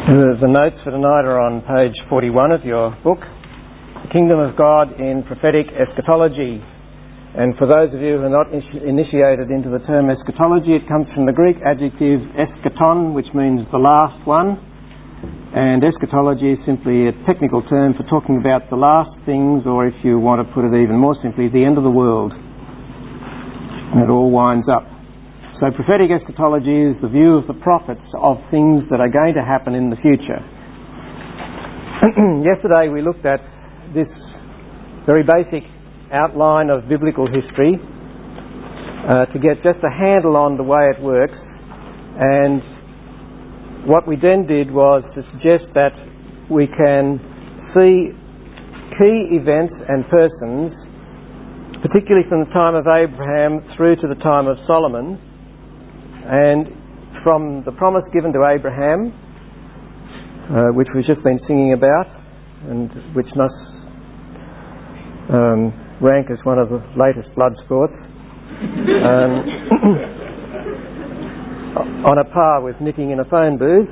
The notes for tonight are on page 41 of your book, The Kingdom of God in Prophetic Eschatology. And for those of you who are not initiated into the term eschatology, it comes from the Greek adjective eschaton, which means the last one. And eschatology is simply a technical term for talking about the last things, or if you want to put it even more simply, the end of the world. And it all winds up. So prophetic eschatology is the view of the prophets of things that are going to happen in the future. Yesterday we looked at this very basic outline of biblical history to get just a handle on the way it works, and what we then did was to suggest that we can see key events and persons, particularly from the time of Abraham through to the time of Solomon, and from the promise given to Abraham, which we've just been singing about, and which must rank as one of the latest blood sports, on a par with knitting in a phone booth,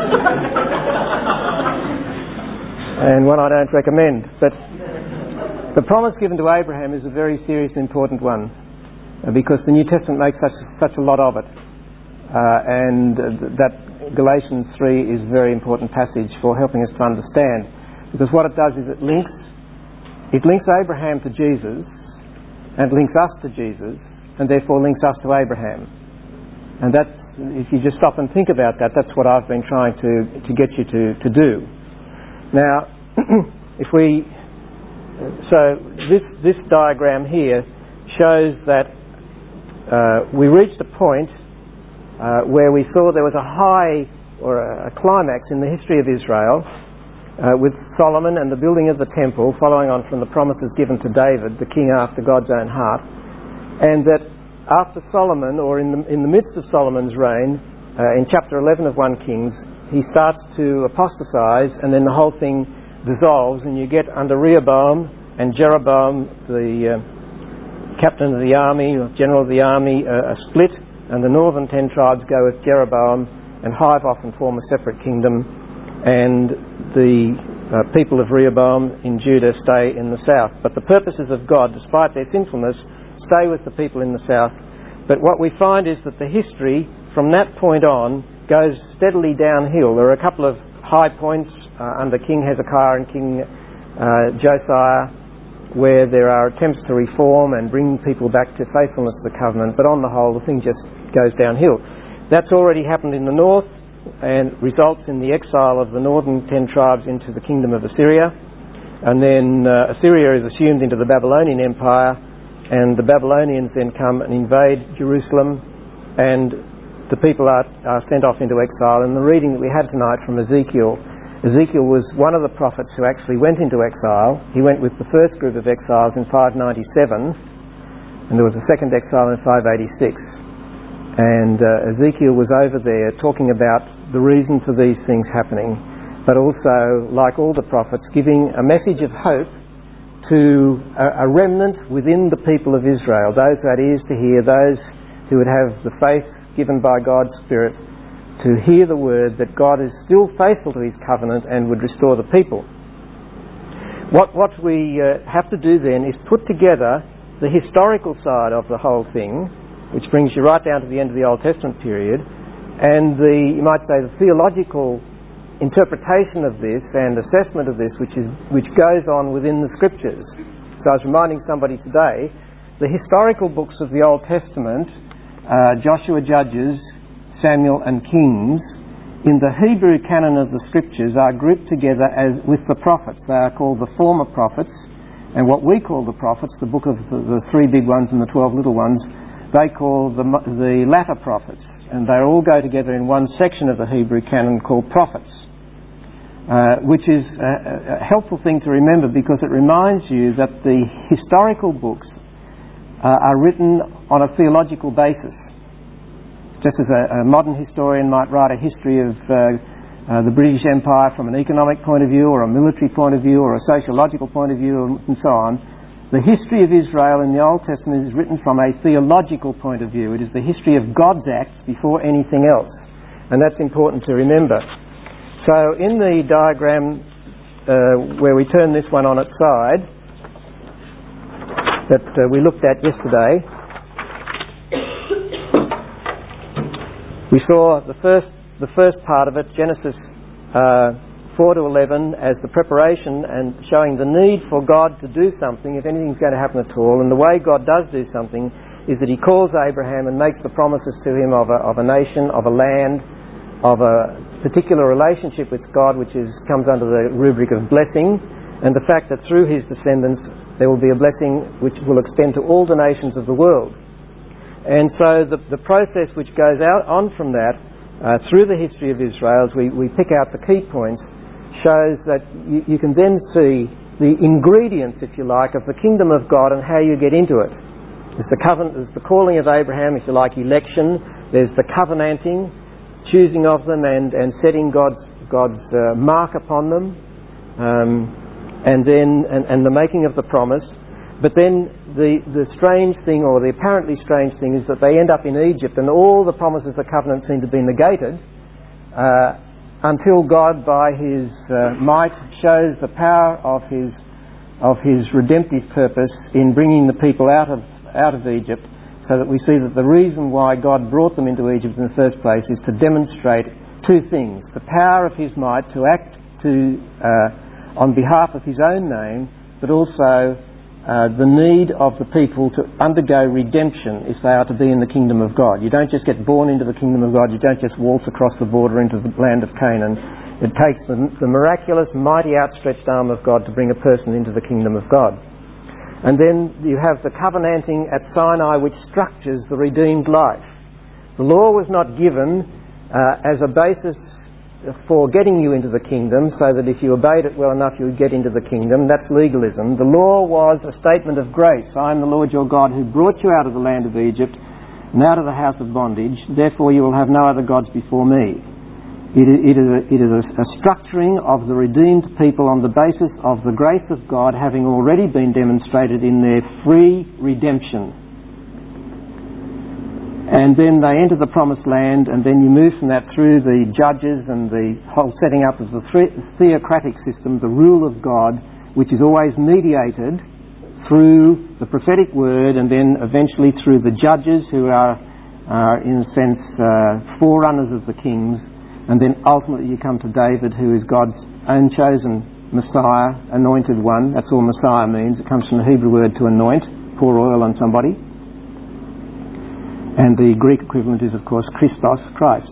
and one I don't recommend. But the promise given to Abraham is a very serious and important one, because the New Testament makes such a lot of it. And that Galatians 3 is a very important passage for helping us to understand, because what it does is it links Abraham to Jesus, and links us to Jesus, and therefore links us to Abraham. And that's, if you just stop and think about that, that's what I've been trying to get you to do. Now, this diagram here shows that we reached a point where we saw there was a high or a climax in the history of Israel with Solomon and the building of the temple, following on from the promises given to David, the king after God's own heart, and that after Solomon, or in the midst of Solomon's reign, in chapter 11 of 1 Kings, he starts to apostatize, and then the whole thing dissolves, and you get under Rehoboam and Jeroboam, the captain of the army, general of the army, a split. And the northern 10 tribes go with Jeroboam and hive off and form a separate kingdom, and the people of Rehoboam in Judah stay in the south. But the purposes of God, despite their sinfulness, stay with the people in the south. But what we find is that the history from that point on goes steadily downhill. There are a couple of high points under King Hezekiah and King Josiah, where there are attempts to reform and bring people back to faithfulness to the covenant, but on the whole the thing just goes downhill. That's already happened in the north and results in the exile of the northern 10 tribes into the kingdom of Assyria, and then Assyria is assumed into the Babylonian Empire, and the Babylonians then come and invade Jerusalem, and the people are sent off into exile. And the reading that we had tonight from Ezekiel was one of the prophets who actually went into exile. He went with the first group of exiles in 597, and there was a second exile in 586. And Ezekiel was over there talking about the reason for these things happening, but also, like all the prophets, giving a message of hope to a remnant within the people of Israel, those who had ears to hear, those who would have the faith given by God's Spirit to hear the word that God is still faithful to his covenant and would restore the people. What we have to do then is put together the historical side of the whole thing, which brings you right down to the end of the Old Testament period, and you might say the theological interpretation of this and assessment of this, which goes on within the Scriptures. So I was reminding somebody today, the historical books of the Old Testament, Joshua, Judges, Samuel and Kings, in the Hebrew canon of the Scriptures are grouped together as with the prophets. They are called the former prophets, and what we call the prophets, the book of the 3 big ones and the 12 little ones, they call the latter prophets, and they all go together in one section of the Hebrew canon called prophets, which is a helpful thing to remember, because it reminds you that the historical books are written on a theological basis. Just as a modern historian might write a history of the British Empire from an economic point of view, or a military point of view, or a sociological point of view, and so on, the history of Israel in the Old Testament is written from a theological point of view. It is the history of God's acts before anything else. And that's important to remember. So in the diagram where we turn this one on its side that we looked at yesterday, we saw the first part of it, Genesis 4 to 11, as the preparation and showing the need for God to do something if anything's going to happen at all. And the way God does do something is that he calls Abraham and makes the promises to him of a nation, of a land, of a particular relationship with God, which comes under the rubric of blessing, and the fact that through his descendants there will be a blessing which will extend to all the nations of the world. And so the process which goes on from that through the history of Israel, as we pick out the key points, shows that you can then see the ingredients, if you like, of the kingdom of God and how you get into it. There's the covenant, there's the calling of Abraham, if you like, election. There's the covenanting, choosing of them and setting God's mark upon them, and the making of the promise. But then the strange thing, or the apparently strange thing, is that they end up in Egypt and all the promises of the covenant seem to be negated until God, by his might, shows the power of his redemptive purpose in bringing the people out of Egypt, so that we see that the reason why God brought them into Egypt in the first place is to demonstrate two things: the power of his might to act on behalf of his own name, but also the need of the people to undergo redemption if they are to be in the kingdom of God. You don't just get born into the kingdom of God, you don't just waltz across the border into the land of Canaan. It takes the miraculous, mighty, outstretched arm of God to bring a person into the kingdom of God. And then you have the covenanting at Sinai, which structures the redeemed life. The law was not given as a basis for getting you into the kingdom, so that if you obeyed it well enough you would get into the kingdom. That's legalism. The law was a statement of grace. I am the Lord your God who brought you out of the land of Egypt and out of the house of bondage. Therefore you will have no other gods before me. It is a structuring of the redeemed people on the basis of the grace of God having already been demonstrated in their free redemption. And then they enter the promised land, and then you move from that through the judges and the whole setting up of the theocratic system, the rule of God, which is always mediated through the prophetic word, and then eventually through the judges, who are in a sense forerunners of the kings. And then ultimately you come to David, who is God's own chosen Messiah, anointed one. That's all Messiah means. It comes from the Hebrew word to anoint, pour oil on somebody. And the Greek equivalent is, of course, Christos, Christ.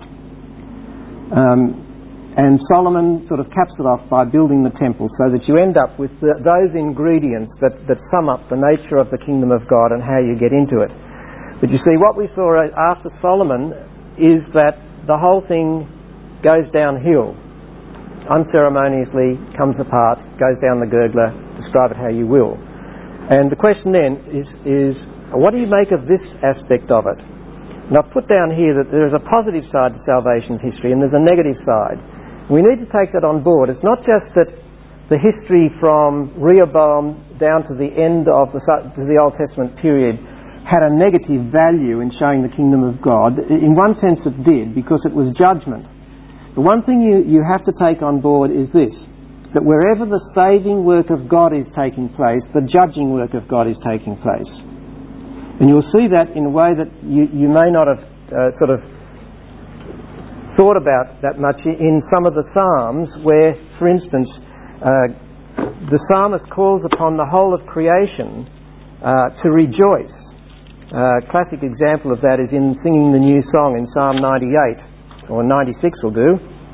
And Solomon sort of caps it off by building the temple, so that you end up with those ingredients that sum up the nature of the kingdom of God and how you get into it. But you see, what we saw after Solomon is that the whole thing goes downhill, unceremoniously comes apart, goes down the gurgler, describe it how you will. And the question then is what do you make of this aspect of it? And I've put down here that there is a positive side to salvation history and there's a negative side. We need to take that on board. It's not just that the history from Rehoboam down to the end of the Old Testament period had a negative value in showing the kingdom of God. In one sense it did, because it was judgment. The one thing you have to take on board is this, that wherever the saving work of God is taking place, the judging work of God is taking place. And you'll see that in a way that you may not have sort of thought about that much in some of the Psalms, where, for instance, the psalmist calls upon the whole of creation to rejoice. A classic example of that is in singing the new song in Psalm 98, or 96 will do.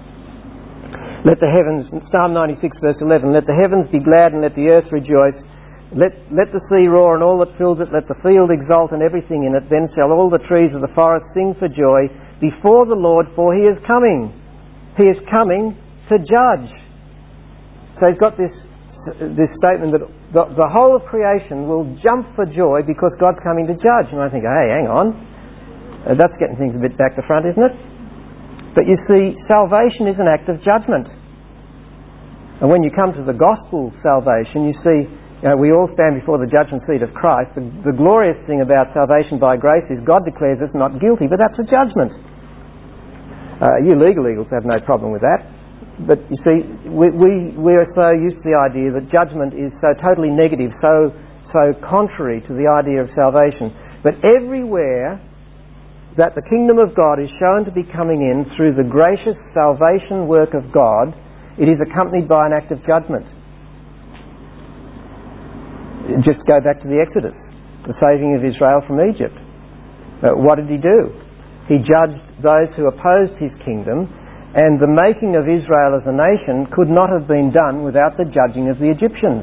Let the heavens, Psalm 96 verse 11, let the heavens be glad and let the earth rejoice. Let the sea roar and all that fills it, let the field exult and everything in it. Then shall all the trees of the forest sing for joy before the Lord, for he is coming. He is coming to judge. So he's got this statement that the whole of creation will jump for joy because God's coming to judge. And I think, hey, hang on. That's getting things a bit back to front, isn't it? But you see, salvation is an act of judgment. And when you come to the gospel salvation, you see, we all stand before the judgment seat of Christ. The glorious thing about salvation by grace is God declares us not guilty, but that's a judgment. You legal eagles have no problem with that. But you see, we are so used to the idea that judgment is so totally negative, so contrary to the idea of salvation. But everywhere that the kingdom of God is shown to be coming in through the gracious salvation work of God, it is accompanied by an act of judgment. Just go back to the Exodus, the saving of Israel from Egypt. What did he do? He judged those who opposed his kingdom, and the making of Israel as a nation could not have been done without the judging of the Egyptians.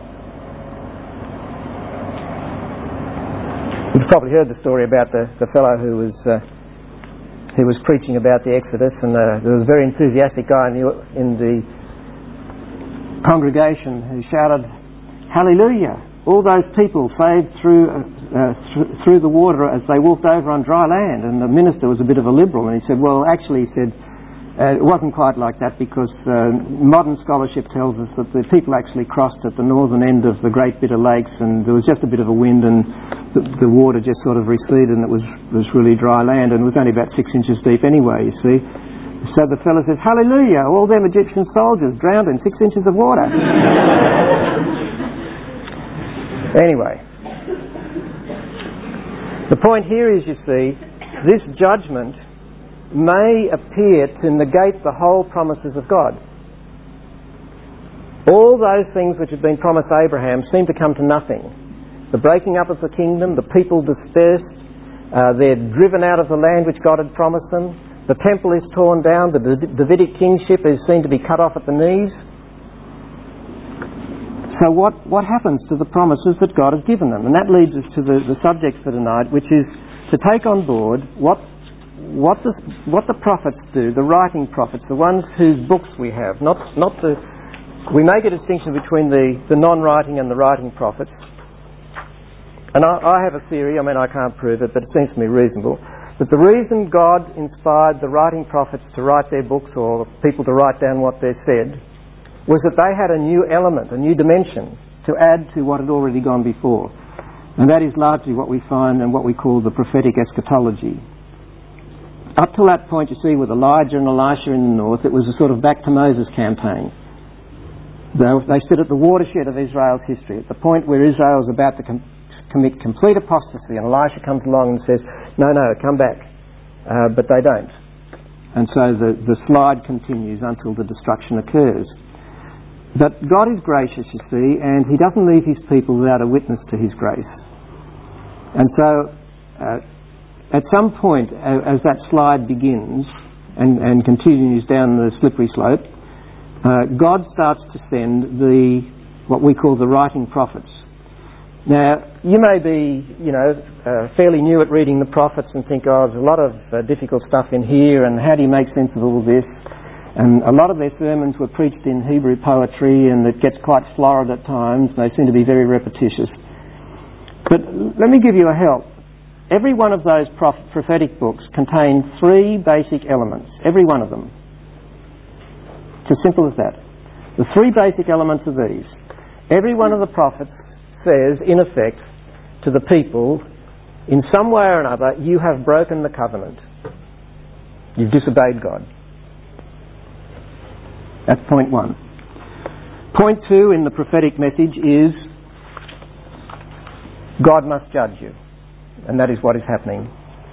You've probably heard the story about the fellow who was preaching about the Exodus, and there was a very enthusiastic guy in the congregation who shouted, "Hallelujah! All those people saved through the water as they walked over on dry land." And the minister was a bit of a liberal, and he said, "Well, actually," he said, "it wasn't quite like that, because modern scholarship tells us that the people actually crossed at the northern end of the Great Bitter Lakes, and there was just a bit of a wind, and the water just sort of receded, and it was really dry land, and it was only about 6 inches deep anyway, you see." So the fellow says, "Hallelujah! All them Egyptian soldiers drowned in 6 inches of water." Anyway, the point here is, you see, this judgment may appear to negate the whole promises of God. All those things which had been promised Abraham seem to come to nothing. The breaking up of the kingdom, the people dispersed, they're driven out of the land which God had promised them, the temple is torn down, the Davidic kingship is seen to be cut off at the knees. So what happens to the promises that God has given them? And that leads us to the subject for tonight, which is to take on board what the prophets do, the writing prophets, the ones whose books we have. We make a distinction between the non-writing and the writing prophets. And I have a theory, I can't prove it, but it seems to me reasonable, that the reason God inspired the writing prophets to write their books, or people to write down what they said, was that they had a new element, a new dimension to add to what had already gone before. And that is largely what we find in what we call the prophetic eschatology. Up till that point, you see, with Elijah and Elisha in the north, it was a sort of back to Moses campaign. They stood at the watershed of Israel's history, at the point where Israel was about to commit complete apostasy, and Elisha comes along and says, no, come back. But they don't. And so the slide continues until the destruction occurs. But God is gracious, you see, and he doesn't leave his people without a witness to his grace. And so at some point, as that slide begins and continues down the slippery slope, God starts to send what we call the writing prophets. Now, you may be, fairly new at reading the prophets and think, there's a lot of difficult stuff in here, and how do you make sense of all this? And a lot of their sermons were preached in Hebrew poetry, and it gets quite florid at times. They seem to be very repetitious. But let me give you a help. Every one of those prophetic books contain 3 basic elements. Every one of them. It's as simple as that. The 3 basic elements are these. Every one of the prophets says, in effect, to the people, in some way or another, you have broken the covenant. You've disobeyed God. That's point 1. Point 2 in the prophetic message is God must judge you. And that is what is happening.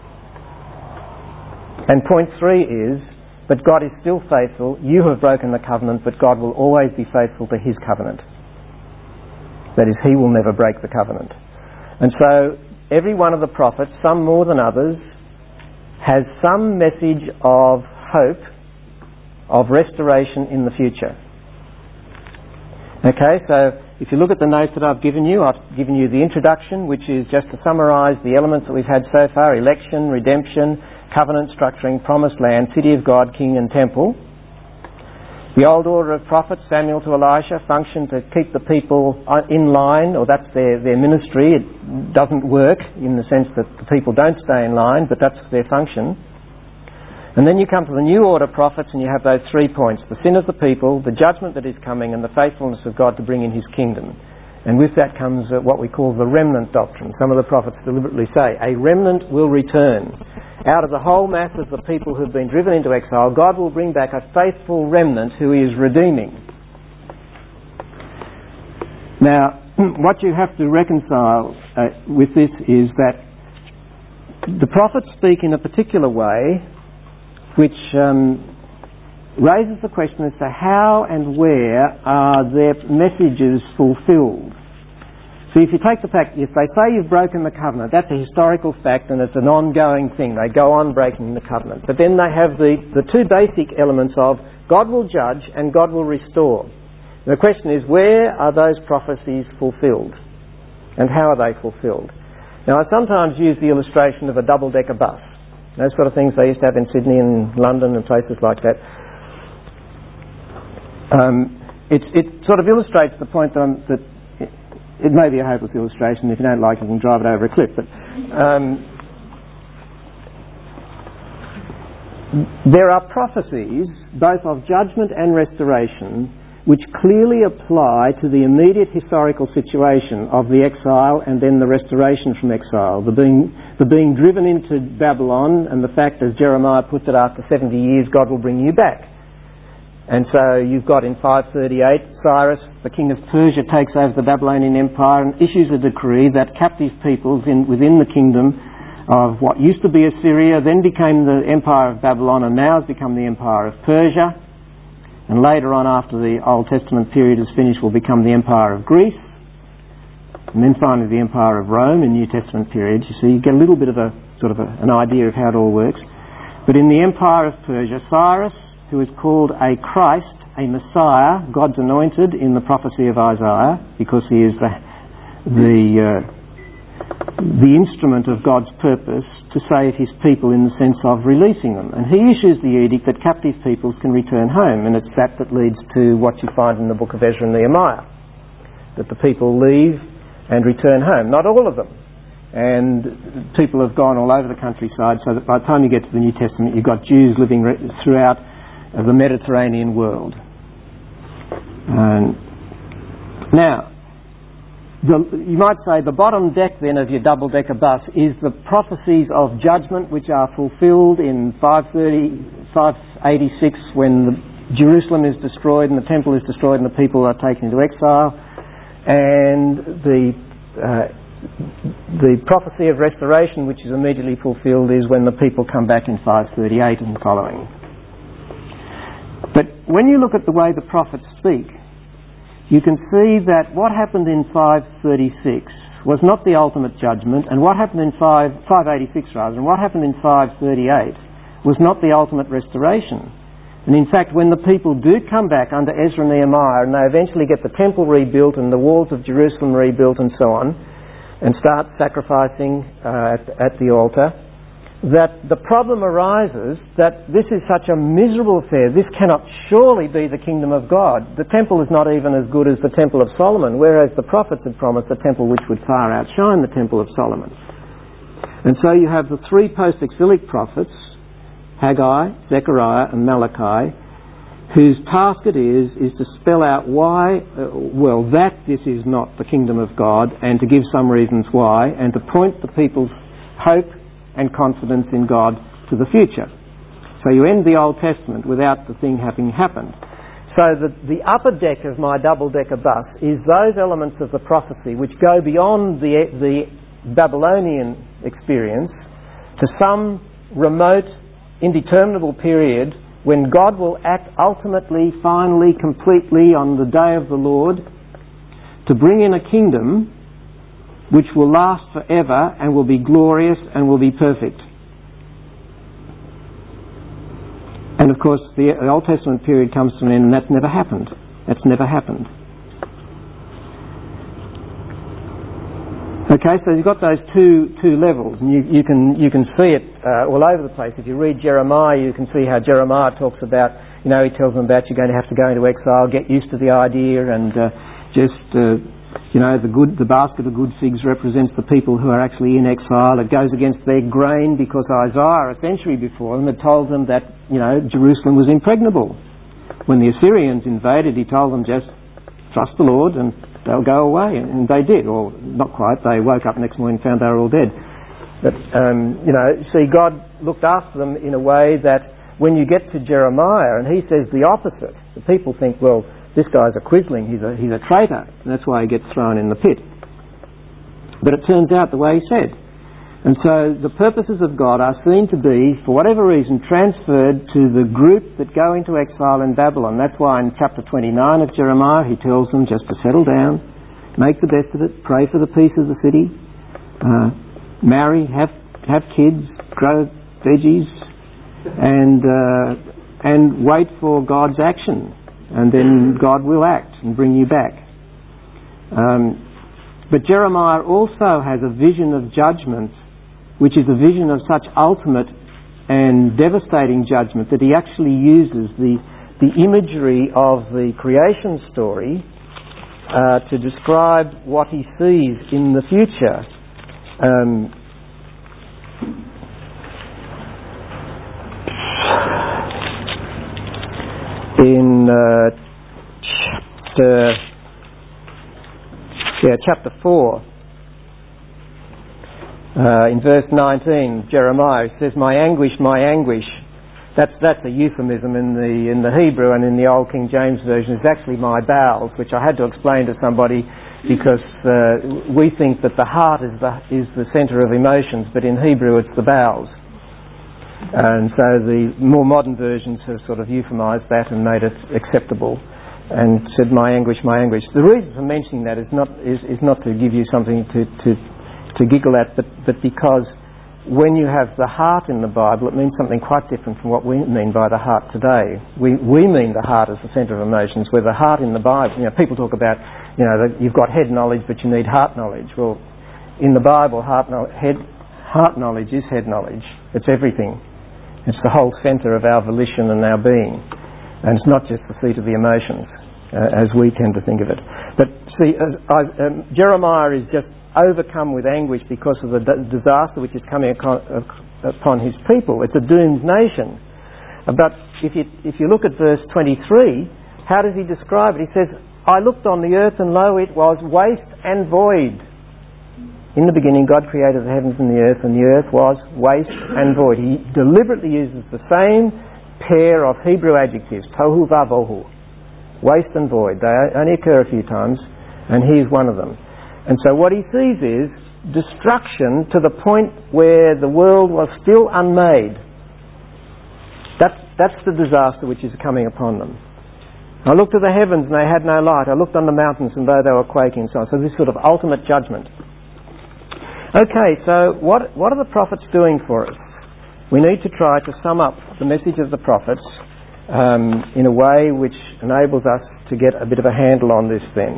And point 3 is, but God is still faithful. You have broken the covenant, but God will always be faithful to his covenant. That is, he will never break the covenant. And so every one of the prophets, some more than others, has some message of hope, of restoration in the future. Okay, so if you look at the notes that I've given you the introduction, which is just to summarise the elements that we've had so far: election, redemption, covenant structuring, promised land, city of God, king and temple. The old order of prophets, Samuel to Elisha, function to keep the people in line, or that's their ministry. It doesn't work in the sense that the people don't stay in line, but that's their function. And then you come to the new order prophets, and you have those 3 points: the sin of the people, the judgment that is coming, and the faithfulness of God to bring in his kingdom. And with that comes what we call the remnant doctrine. Some of the prophets deliberately say, a remnant will return. Out of the whole mass of the people who have been driven into exile, God will bring back a faithful remnant who He is redeeming. Now, what you have to reconcile with this is that the prophets speak in a particular way which raises the question as to how and where are their messages fulfilled. So if you take the fact, if they say you've broken the covenant, that's a historical fact and it's an ongoing thing. They go on breaking the covenant. But then they have the two basic elements of God will judge and God will restore. The question is, where are those prophecies fulfilled? And how are they fulfilled? Now, I sometimes use the illustration of a double-decker bus. Those sort of things they used to have in Sydney and London and places like that. It sort of illustrates the point that it may be a hopeless illustration. If you don't like it, you can drive it over a cliff. But there are prophecies, both of judgment and restoration, which clearly apply to the immediate historical situation of the exile and then the restoration from exile. The being driven into Babylon, and the fact, as Jeremiah puts it, after 70 years God will bring you back. And so you've got in 538, Cyrus, the king of Persia, takes over the Babylonian Empire and issues a decree that captive peoples within the kingdom of what used to be Assyria then became the Empire of Babylon and now has become the Empire of Persia. And later on, after the Old Testament period is finished, will become the Empire of Greece. And then finally the Empire of Rome in New Testament periods. You see, you get a little bit of an idea of how it all works. But in the Empire of Persia, Cyrus, who is called a Christ, a Messiah, God's anointed in the prophecy of Isaiah, because he is the instrument of God's purpose to save his people in the sense of releasing them. And he issues the edict that captive peoples can return home, and it's that leads to what you find in the book of Ezra and Nehemiah, that the people leave and return home. Not all of them. And people have gone all over the countryside, so that by the time you get to the New Testament, you've got Jews living throughout the Mediterranean world. Now, you might say the bottom deck then of your double-decker bus is the prophecies of judgment which are fulfilled in 586 when Jerusalem is destroyed and the temple is destroyed and the people are taken into exile, and the prophecy of restoration which is immediately fulfilled is when the people come back in 538 and following. But when you look at the way the prophets speak, you can see that what happened in 536 was not the ultimate judgment, and what happened in 586 and what happened in 538 was not the ultimate restoration. And in fact, when the people do come back under Ezra and Nehemiah, and they eventually get the temple rebuilt and the walls of Jerusalem rebuilt and so on, and start sacrificing at the altar, that the problem arises that this is such a miserable affair. This cannot surely be the kingdom of God. The temple is not even as good as the temple of Solomon, whereas the prophets had promised a temple which would far outshine the temple of Solomon. And so you have the three post-exilic prophets, Haggai, Zechariah and Malachi, whose task it is to spell out why, that this is not the kingdom of God, and to give some reasons why, and to point the people's hope and confidence in God to the future. So you end the Old Testament without the thing having happened. So the upper deck of my double-decker bus is those elements of the prophecy which go beyond the Babylonian experience to some remote, indeterminable period when God will act ultimately, finally, completely on the day of the Lord to bring in a kingdom which will last forever and will be glorious and will be perfect. And of course the Old Testament period comes to an end, and that's never happened. That's never happened. Okay, so you've got those two levels, and you can see it all over the place. If you read Jeremiah, you can see how Jeremiah talks about, he tells them about you're going to have to go into exile, get used to the idea, and the basket of good figs represents the people who are actually in exile. It goes against their grain because Isaiah, a century before them, had told them that, Jerusalem was impregnable. When the Assyrians invaded, he told them just trust the Lord and they'll go away. And they did, or not quite. They woke up next morning and found they were all dead. But, see, God looked after them in a way that when you get to Jeremiah and he says the opposite, the people think, well, this guy's a quisling, he's a traitor, and that's why he gets thrown in the pit. But it turns out the way he said. And so the purposes of God are seen to be, for whatever reason, transferred to the group that go into exile in Babylon. That's why in chapter 29 of Jeremiah he tells them just to settle down, make the best of it, pray for the peace of the city, marry, have kids, grow veggies, and wait for God's action, and then God will act and bring you back. But Jeremiah also has a vision of judgment, which is a vision of such ultimate and devastating judgment that he actually uses the imagery of the creation story to describe what he sees in the future. In chapter 4, in verse 19, Jeremiah says, my anguish, that's a euphemism in the Hebrew, and in the Old King James Version it's actually my bowels, which I had to explain to somebody because we think that the heart is the centre of emotions, but in Hebrew it's the bowels. And so the more modern versions have sort of euphemised that and made it acceptable and said my anguish. The reason for mentioning that is not to give you something to giggle at, but because when you have the heart in the Bible, it means something quite different from what we mean by the heart today. We mean the heart as the centre of emotions, where the heart in the Bible, people talk about, you've got head knowledge but you need heart knowledge. Well, in the Bible, heart knowledge is head knowledge. It's everything. It's the whole centre of our volition and our being. And it's not just the seat of the emotions, as we tend to think of it. But see, Jeremiah is just overcome with anguish because of the disaster which is coming upon his people. It's a doomed nation. But if you look at verse 23, how does he describe it? He says, I looked on the earth and lo, it was waste and void. In the beginning God created the heavens and the earth was waste and void. He deliberately uses the same pair of Hebrew adjectives, tohu vavohu, waste and void. They only occur a few times, and here's one of them. And so what he sees is destruction to the point where the world was still unmade. That's the disaster which is coming upon them. I looked to the heavens and they had no light. I looked on the mountains and though they were quaking, so on. So this sort of ultimate judgment. Okay, so what are the prophets doing for us? We need to try to sum up the message of the prophets in a way which enables us to get a bit of a handle on this thing.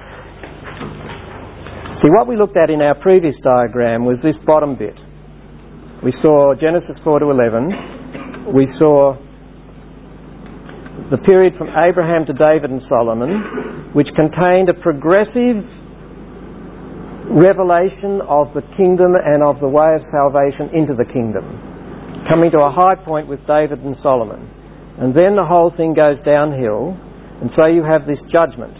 See, what we looked at in our previous diagram was this bottom bit. We saw Genesis 4 to 11. We saw the period from Abraham to David and Solomon, which contained a progressive revelation of the kingdom and of the way of salvation into the kingdom, coming to a high point with David and Solomon. And then the whole thing goes downhill, and so you have this judgment.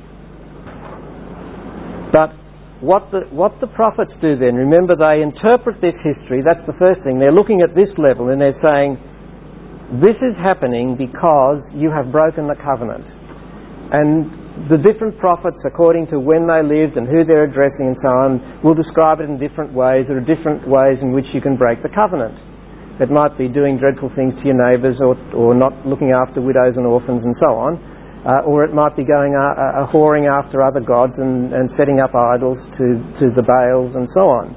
But what the prophets do then, remember, they interpret this history. That's the first thing. They're looking at this level and they're saying, this is happening because you have broken the covenant. And the different prophets, according to when they lived and who they're addressing and so on, will describe it in different ways. There are different ways in which you can break the covenant. It might be doing dreadful things to your neighbours or not looking after widows and orphans and so on. Or it might be going whoring after other gods and setting up idols to the Baals and so on.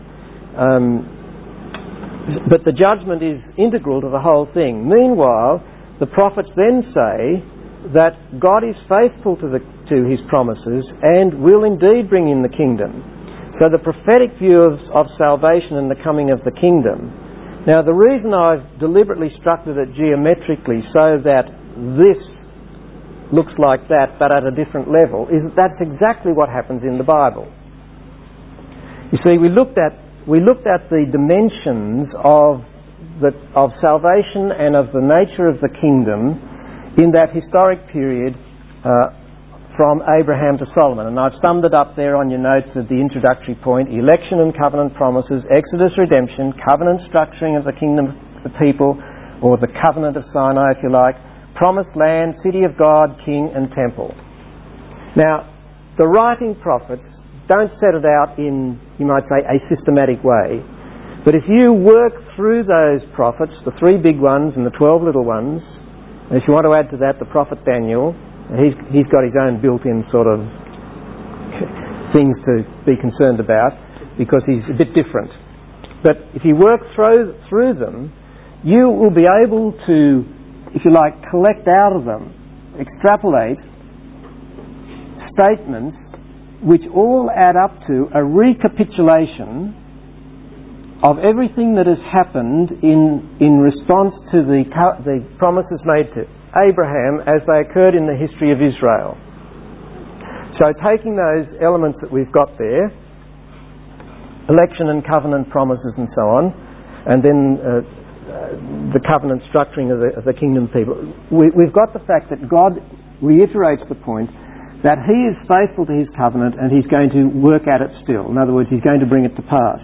But the judgment is integral to the whole thing. Meanwhile, the prophets then say that God is faithful to his promises and will indeed bring in the kingdom. So the prophetic view of salvation and the coming of the kingdom. Now the reason I've deliberately structured it geometrically so that this looks like that but at a different level is that's exactly what happens in the Bible. You see, we looked at the dimensions of salvation and of the nature of the kingdom in that historic period from Abraham to Solomon. And I've summed it up there on your notes at the introductory point: election and covenant promises, Exodus, redemption, covenant structuring of the kingdom of the people, or the covenant of Sinai if you like, promised land, city of God, king and temple. Now, the writing prophets don't set it out in, you might say, a systematic way. But if you work through those prophets, the 3 big ones and the 12 little ones, and if you want to add to that the prophet Daniel, he's got his own built-in sort of things to be concerned about because he's a bit different. But if you work through them, you will be able to, if you like, collect out of them, extrapolate statements which all add up to a recapitulation of everything that has happened in response to the promises made to Abraham as they occurred in the history of Israel. So taking those elements that we've got there, election and covenant promises and so on, and then the covenant structuring of the kingdom people, we've got the fact that God reiterates the point that he is faithful to his covenant and he's going to work at it still. In other words, he's going to bring it to pass.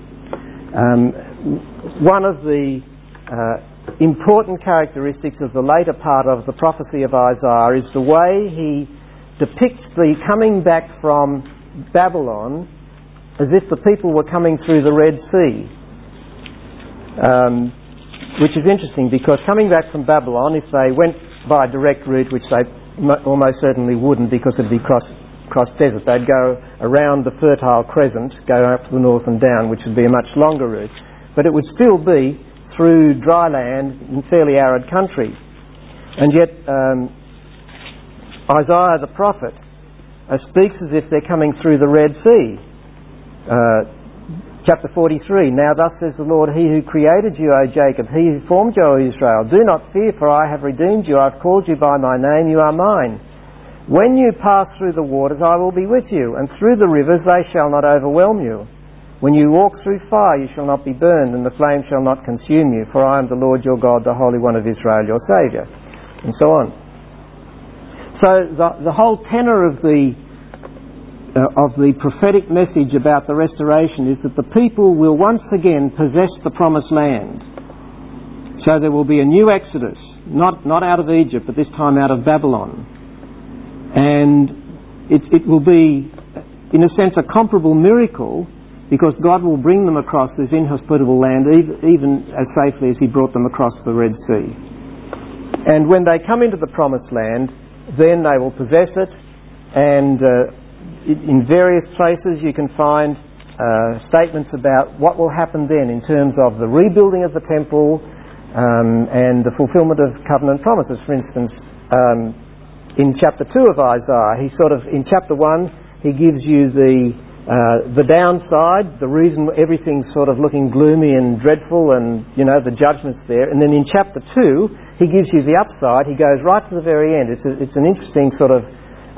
One of the important characteristics of the later part of the prophecy of Isaiah is the way he depicts the coming back from Babylon as if the people were coming through the Red Sea. Which is interesting because coming back from Babylon, if they went by a direct route, which they almost certainly wouldn't because it'd be cross desert, they'd go around the Fertile Crescent, go up to the north and down, which would be a much longer route, but it would still be through dry land in fairly arid country. And yet Isaiah the prophet speaks as if they're coming through the Red Sea. Chapter 43, now thus says the Lord, he who created you, O Jacob, he who formed you, O Israel, do not fear, for I have redeemed you, I've called you by my name, you are mine. When you pass through the waters, I will be with you, and through the rivers they shall not overwhelm you. When you walk through fire, you shall not be burned, and the flame shall not consume you, for I am the Lord your God, the Holy One of Israel, your Saviour. And so on. So the whole tenor of the prophetic message about the restoration is that the people will once again possess the promised land. So there will be a new exodus, not out of Egypt, but this time out of Babylon. And it will be, in a sense, a comparable miracle because God will bring them across this inhospitable land even as safely as he brought them across the Red Sea. And when they come into the promised land, then they will possess it, and in various places you can find statements about what will happen then in terms of the rebuilding of the temple and the fulfillment of covenant promises. For instance, in chapter 2 of Isaiah, in chapter 1 he gives you the downside, the reason everything's sort of looking gloomy and dreadful and, the judgment's there. And then in chapter 2 he gives you the upside. He goes right to the very end. It's an interesting sort of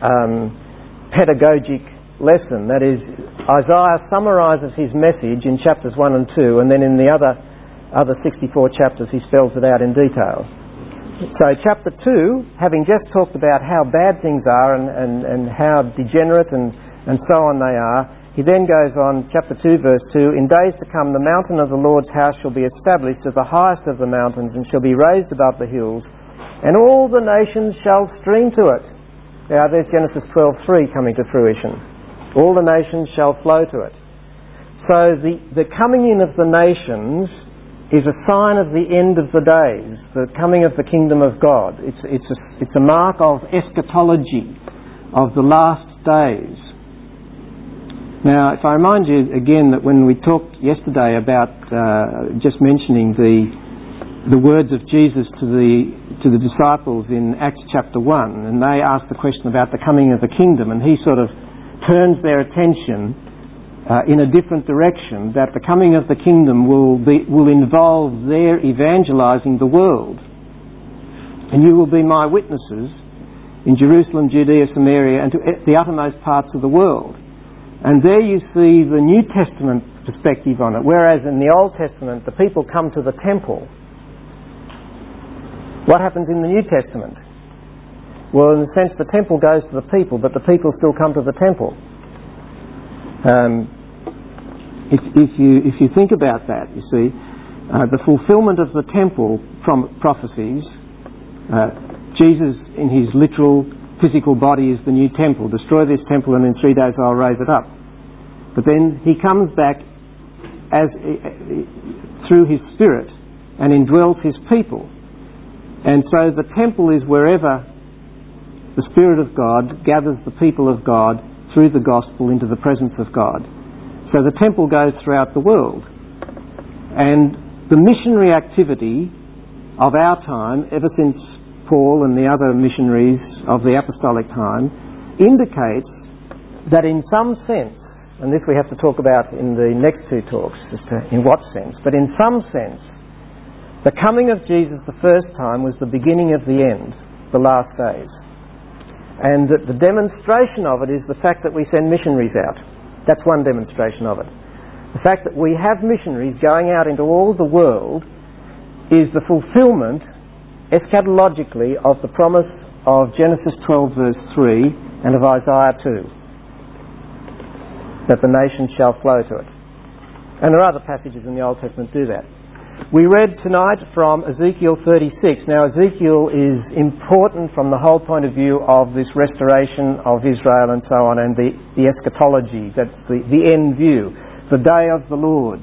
pedagogic lesson. That is, Isaiah summarises his message in chapters 1 and 2, and then in the other 64 chapters he spells it out in detail. So chapter 2, having just talked about how bad things are and how degenerate and so on they are, he then goes on, chapter 2 verse 2, in days to come the mountain of the Lord's house shall be established as the highest of the mountains and shall be raised above the hills, and all the nations shall stream to it. Now there's Genesis 12:3 coming to fruition. All the nations shall flow to it. So the coming in of the nations is a sign of the end of the days, the coming of the kingdom of God. It's a mark of eschatology, of the last days. Now, if I remind you again that when we talked yesterday about just mentioning the words of Jesus to the disciples in Acts chapter 1, and they asked the question about the coming of the kingdom, and he sort of turns their attention in a different direction, that the coming of the kingdom will involve their evangelizing the world. And you will be my witnesses in Jerusalem, Judea, Samaria, and to the uttermost parts of the world. And there you see the New Testament perspective on it, whereas in the Old Testament the people come to the temple. What happens in the New Testament? Well, in a sense, the temple goes to the people, but the people still come to the temple. If you think about that, you see, the fulfillment of the temple prophecies, Jesus in his literal physical body is the new temple. Destroy this temple and in 3 days I'll raise it up. But then he comes back through his Spirit and indwells his people. And so the temple is wherever the Spirit of God gathers the people of God through the gospel into the presence of God. So the temple goes throughout the world. And the missionary activity of our time, ever since Paul and the other missionaries of the apostolic time, indicates that in some sense, and this we have to talk about in the next two talks, as to in what sense, but in some sense, the coming of Jesus the first time was the beginning of the end, the last days. And that the demonstration of it is the fact that we send missionaries out. That's one demonstration of it. The fact that we have missionaries going out into all the world is the fulfillment, eschatologically, of the promise of Genesis 12 verse 3 and of Isaiah 2, that the nations shall flow to it. And there are other passages in the Old Testament that do that. We read tonight from Ezekiel 36. Now, Ezekiel is important from the whole point of view of this restoration of Israel and so on, and the eschatology, that's the end view, the day of the Lord.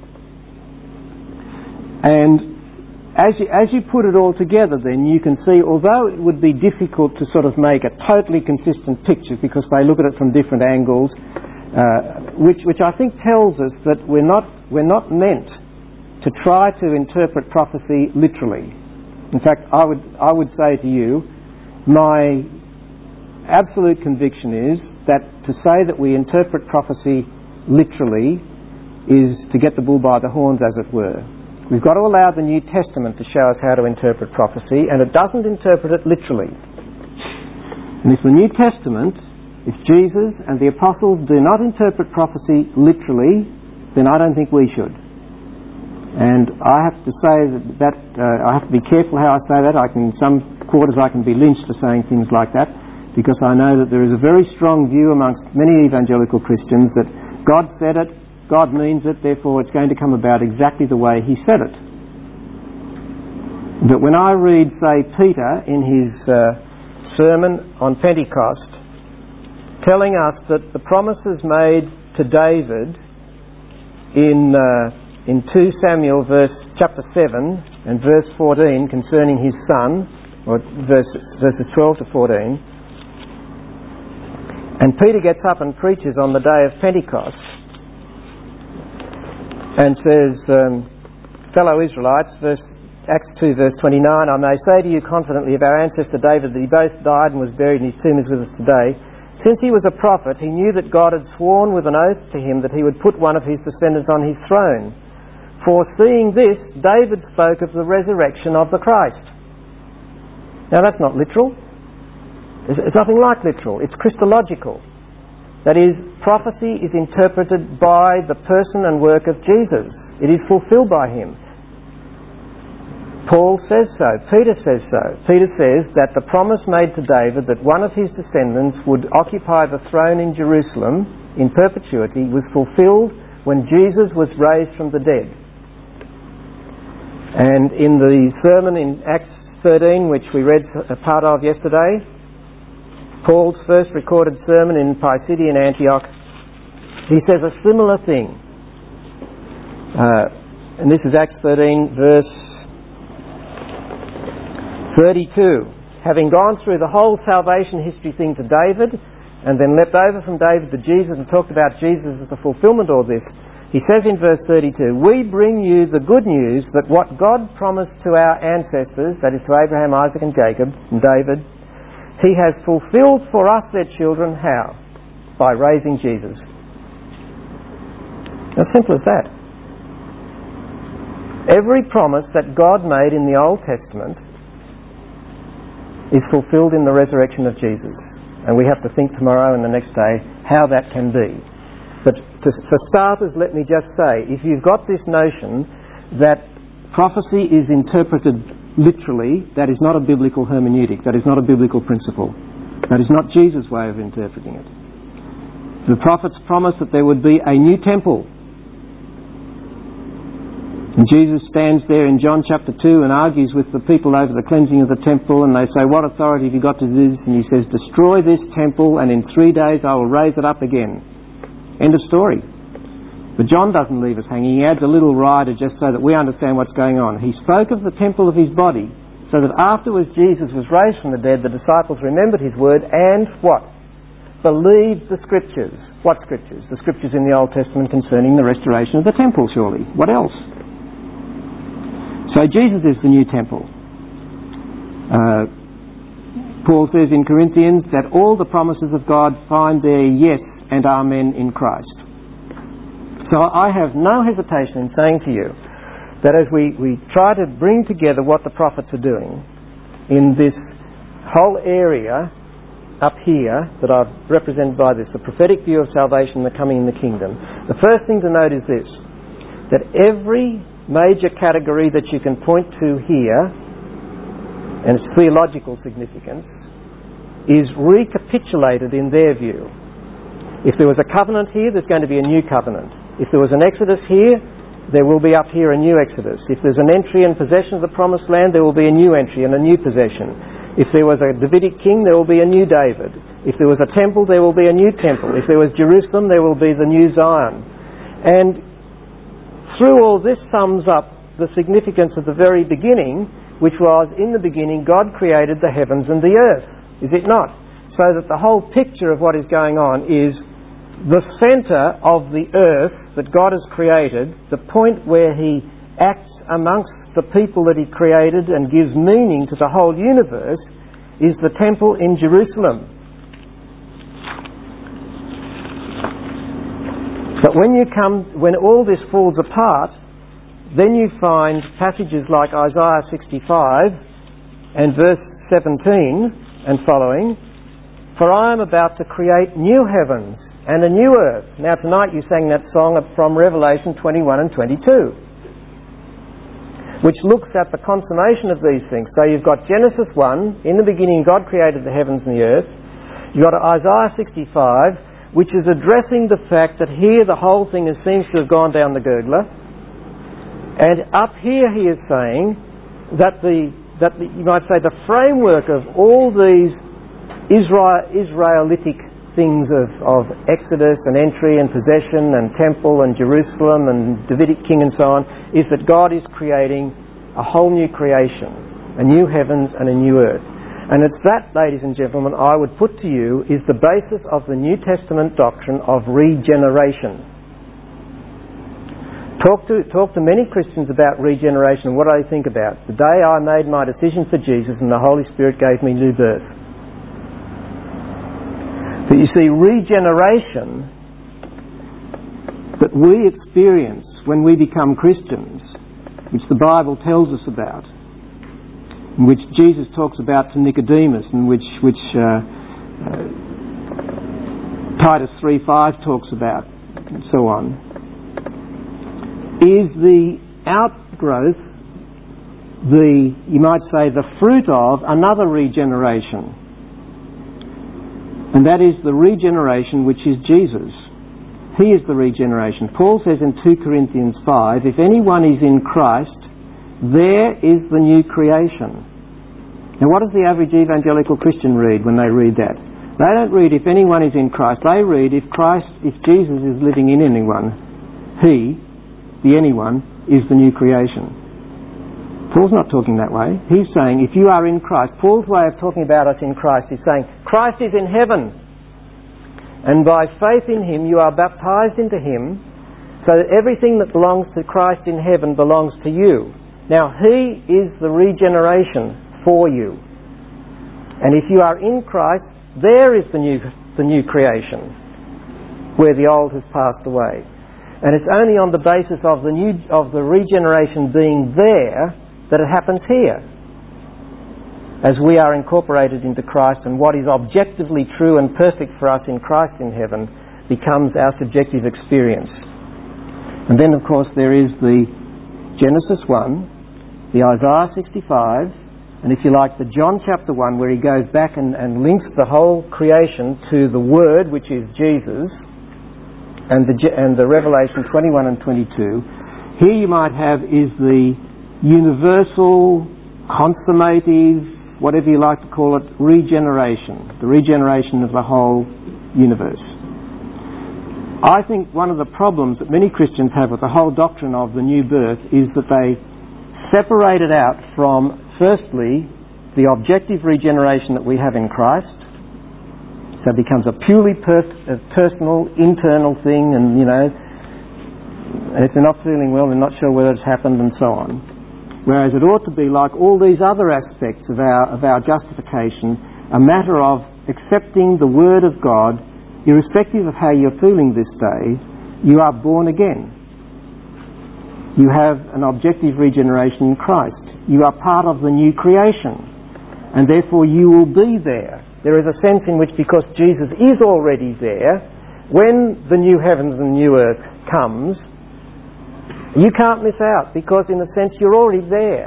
And as you put it all together, then you can see, although it would be difficult to sort of make a totally consistent picture because they look at it from different angles, which I think tells us that we're not meant to try to interpret prophecy literally. In fact, I would say to you, my absolute conviction is that to say that we interpret prophecy literally is to get the bull by the horns, as it were. We've got to allow the New Testament to show us how to interpret prophecy, and it doesn't interpret it literally. And if the New Testament, if Jesus and the apostles do not interpret prophecy literally, then I don't think we should. And I have to say that I have to be careful how I say that. In some quarters I can be lynched for saying things like that, because I know that there is a very strong view amongst many evangelical Christians that God said it, God means it, therefore it's going to come about exactly the way he said it. But when I read, say, Peter in his sermon on Pentecost, telling us that the promises made to David in 2 Samuel chapter 7 and verse 14 concerning his son, or verses 12 to 14, and Peter gets up and preaches on the day of Pentecost and says, fellow Israelites, Acts 2 verse 29, I may say to you confidently of our ancestor David that he both died and was buried and his tomb is with us today. Since he was a prophet, he knew that God had sworn with an oath to him that he would put one of his descendants on his throne. Foreseeing this, David spoke of the resurrection of the Christ. Now that's not literal. It's nothing like literal. It's Christological. That is, prophecy is interpreted by the person and work of Jesus. It is fulfilled by him. Paul says so. Peter says so. Peter says that the promise made to David that one of his descendants would occupy the throne in Jerusalem in perpetuity was fulfilled when Jesus was raised from the dead. And in the sermon in Acts 13, which we read a part of yesterday, Paul's first recorded sermon in Pisidian Antioch, he says a similar thing. And this is Acts 13, verse 32. Having gone through the whole salvation history thing to David, and then leapt over from David to Jesus and talked about Jesus as the fulfillment of all this, he says in verse 32, we bring you the good news that what God promised to our ancestors, that is to Abraham, Isaac and Jacob and David, he has fulfilled for us their children. How? By raising Jesus. As simple as that. Every promise that God made in the Old Testament is fulfilled in the resurrection of Jesus. And we have to think tomorrow and the next day how that can be. But for starters, let me just say, if you've got this notion that prophecy is interpreted literally, that is not a biblical hermeneutic. That is not a biblical principle. That is not Jesus' way of interpreting it. The prophets promised that there would be a new temple. And Jesus stands there in John chapter 2 and argues with the people over the cleansing of the temple, and they say, "What authority have you got to do this?" And he says, "Destroy this temple and in 3 days I will raise it up again." End of story. But John doesn't leave us hanging. He adds a little rider just so that we understand what's going on. He spoke of the temple of his body, so that afterwards Jesus was raised from the dead, the disciples remembered his word and what? Believed the Scriptures. What Scriptures? The Scriptures in the Old Testament concerning the restoration of the temple, surely. What else? So Jesus is the new temple. Paul says in Corinthians that all the promises of God find their yes and amen in Christ. So I have no hesitation in saying to you that as we try to bring together what the prophets are doing in this whole area up here that I've represented by this, the prophetic view of salvation, the coming in the kingdom, the first thing to note is this, that every major category that you can point to here, and its theological significance, is recapitulated in their view. If there was a covenant here, there's going to be a new covenant. If there was an exodus here, there will be up here a new exodus. If there's an entry and possession of the promised land, there will be a new entry and a new possession. If there was a Davidic king, there will be a new David. If there was a temple, there will be a new temple. If there was Jerusalem, there will be the new Zion. And through all this sums up the significance of the very beginning, which was, in the beginning, God created the heavens and the earth. Is it not? So that the whole picture of what is going on is the centre of the earth that God has created, the point where He acts amongst the people that He created and gives meaning to the whole universe, is the temple in Jerusalem. But when all this falls apart, then you find passages like Isaiah 65 and verse 17 and following, "For I am about to create new heavens and a new earth." Now tonight you sang that song from Revelation 21 and 22, which looks at the consummation of these things. So you've got Genesis 1, in the beginning God created the heavens and the earth. You've got Isaiah 65, which is addressing the fact that here the whole thing seems to have gone down the gurgler. And up here he is saying that you might say the framework of all these Israelitic things of Exodus and entry and possession and temple and Jerusalem and Davidic king and so on, is that God is creating a whole new creation, a new heavens and a new earth. And it's that, ladies and gentlemen, I would put to you is the basis of the New Testament doctrine of regeneration. Talk to many Christians about regeneration and what do they think about? The day I made my decision for Jesus and the Holy Spirit gave me new birth. But you see, regeneration that we experience when we become Christians, which the Bible tells us about, in which Jesus talks about to Nicodemus, and which Titus 3:5 talks about, and so on, is the outgrowth, you might say, the fruit of another regeneration. And that is the regeneration which is Jesus. He is the regeneration. Paul says in 2 Corinthians 5, "If anyone is in Christ, there is the new creation." Now what does the average evangelical Christian read when they read that? They don't read "if anyone is in Christ." They read if Jesus is living in anyone, he, the anyone, is the new creation. Paul's not talking that way. He's saying if you are in Christ, Paul's way of talking about us in Christ is saying Christ is in heaven, and by faith in Him you are baptized into Him, so that everything that belongs to Christ in heaven belongs to you. Now He is the regeneration for you, and if you are in Christ, there is the new creation, where the old has passed away. And it's only on the basis of the regeneration being there that it happens here, as we are incorporated into Christ, and what is objectively true and perfect for us in Christ in heaven becomes our subjective experience. And then of course there is the Genesis 1 the Isaiah 65, and if you like, the John chapter 1, where he goes back and links the whole creation to the Word, which is Jesus, and the Revelation 21 and 22. Here you might have is the universal, consummative, whatever you like to call it, regeneration, the regeneration of the whole universe. I think one of the problems that many Christians have with the whole doctrine of the new birth is that they separate it out from, firstly, the objective regeneration that we have in Christ. So it becomes a purely personal, internal thing, and if they're not feeling well, they're not sure whether it's happened, and so on. Whereas it ought to be, like all these other aspects of our justification, a matter of accepting the Word of God, irrespective of how you're feeling this day. You are born again. You have an objective regeneration in Christ. You are part of the new creation, and therefore you will be there. There is a sense in which, because Jesus is already there, when the new heavens and new earth comes, you can't miss out, because in a sense you're already there.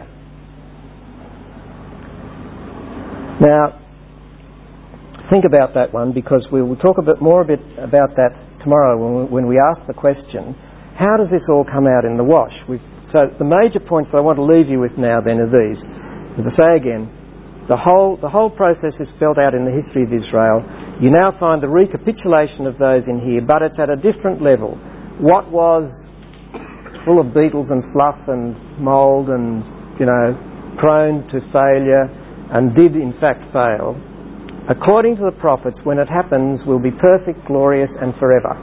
Now, think about that one, because we will talk a bit about that tomorrow when we ask the question, how does this all come out in the wash? So the major points I want to leave you with now then are these. As I say again, the whole process is spelled out in the history of Israel. You now find the recapitulation of those in here, but it's at a different level. What was full of beetles and fluff and mould and, prone to failure and did in fact fail, according to the prophets, when it happens, will be perfect, glorious and forever.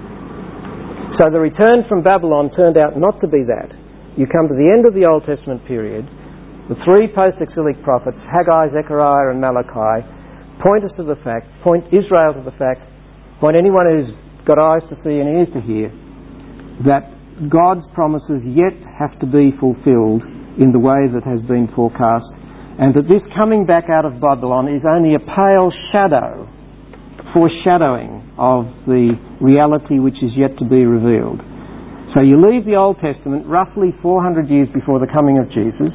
So the return from Babylon turned out not to be that. You come to the end of the Old Testament period, the three post-exilic prophets, Haggai, Zechariah and Malachi, point Israel to the fact, point anyone who's got eyes to see and ears to hear, that God's promises yet have to be fulfilled in the way that has been forecast, and that this coming back out of Babylon is only a pale foreshadowing of the reality which is yet to be revealed. So you leave the Old Testament roughly 400 years before the coming of Jesus,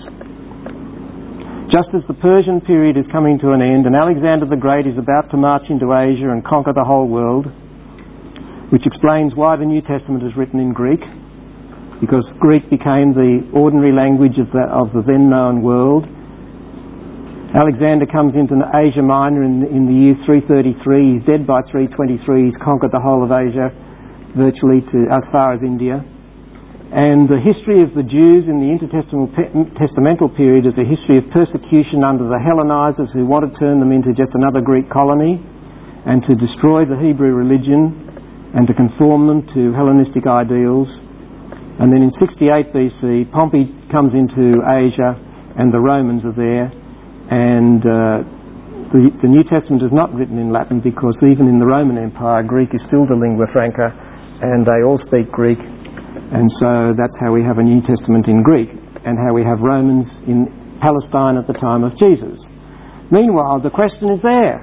just as the Persian period is coming to an end and Alexander the Great is about to march into Asia and conquer the whole world, which explains why the New Testament is written in Greek, because Greek became the ordinary language of the then known world. Alexander comes into Asia Minor in the year 333. He's dead by 323. He's conquered the whole of Asia, virtually to as far as India. And the history of the Jews in the intertestamental period is a history of persecution under the Hellenizers, who want to turn them into just another Greek colony and to destroy the Hebrew religion and to conform them to Hellenistic ideals. And then in 68 BC, Pompey comes into Asia and the Romans are there. And the New Testament is not written in Latin, because even in the Roman Empire, Greek is still the lingua franca, and they all speak Greek, and so that's how we have a New Testament in Greek, and how we have Romans in Palestine at the time of Jesus. Meanwhile, the question is there.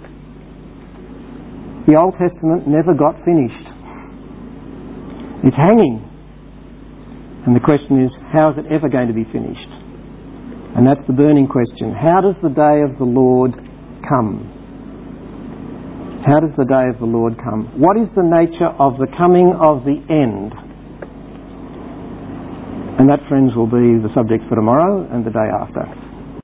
The Old Testament never got finished. It's hanging. And the question is, how is it ever going to be finished? And that's the burning question. How does the day of the Lord come? How does the day of the Lord come? What is the nature of the coming of the end? And that, friends, will be the subject for tomorrow and the day after.